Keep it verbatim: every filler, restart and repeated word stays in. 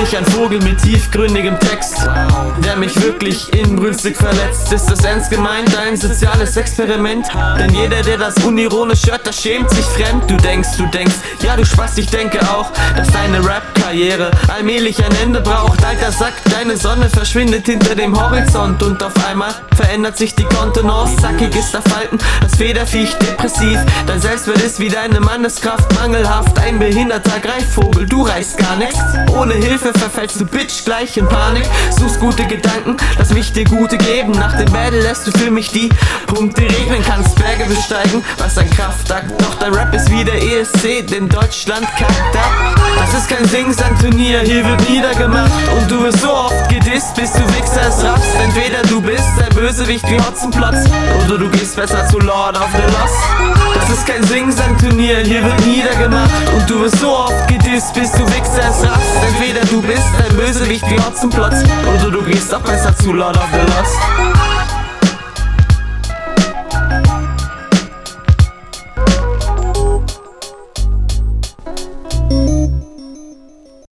ich ein Vogel mit tiefgründigem Text, der mich wirklich inbrünstig verletzt. Ist das ernst gemeint, ein soziales Experiment? Denn jeder, der das unironisch hört, der schämt sich fremd. Du denkst, du denkst, ja du Spaß, ich denke auch, dass deine Rap-Karriere allmählich ein Ende braucht. Alter Sack, deine Sonne verschwindet hinter dem Horizont und auf einmal verändert sich die Kontenance. Zackig ist der Falten, das Federviech depressiv. Dein Selbstwert ist wie deine Manneskraft mangelhaft. Ein behinderter Greifvogel, du reißt gar nichts. Ohne Hilfe verfällst du bitch gleich in Panik. Suchst gute Gedanken, lass mich dir gute geben. Nach dem Battle lässt du für mich die Punkte regnen. Kannst Berge besteigen, was ein Kraftakt. Doch dein Rap ist wie der E S C, den Deutschland kackt ab. Das ist kein Sing-Sang-Turnier, hier wird niedergemacht. Und du wirst so oft gedisst, bis du Wichser es raffst. Entweder du bist ein Bösewicht wie Hotzenplotz, oder du gehst besser zu Lord of the Lost. Das ist kein Sing-Sang-Turnier, hier wird niedergemacht. Und du wirst so oft gedisst, bis du Wichser es raffst. Entweder du bist ein Bösewicht wie Hotzenplotz, oder du gehst auch besser zu Lord of the Lost.